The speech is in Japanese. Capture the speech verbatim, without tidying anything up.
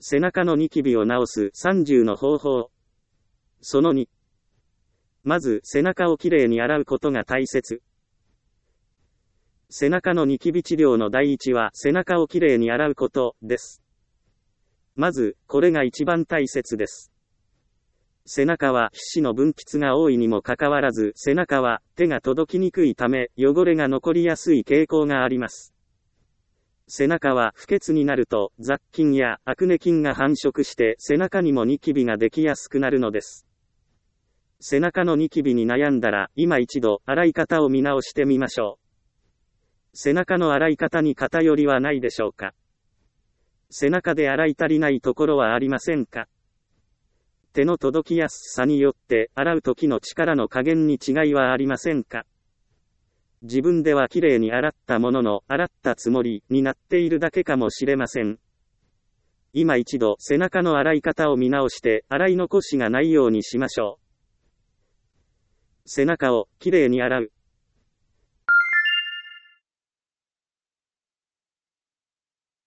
背中のニキビを治すさんじゅうの方法。そのに。まず、背中をきれいに洗うことが大切。背中のニキビ治療の第一は、背中をきれいに洗うことです。まず、これが一番大切です。背中は皮脂の分泌が多いにもかかわらず、背中は手が届きにくいため、汚れが残りやすい傾向があります。背中は不潔になると、雑菌やアクネ菌が繁殖して、背中にもニキビができやすくなるのです。背中のニキビに悩んだら、今一度、洗い方を見直してみましょう。背中の洗い方に偏りはないでしょうか。背中で洗い足りないところはありませんか。手の届きやすさによって、洗う時の力の加減に違いはありませんか。自分ではきれいに洗ったものの、洗ったつもりになっているだけかもしれません。今一度、背中の洗い方を見直して、洗い残しがないようにしましょう。背中をきれいに洗う。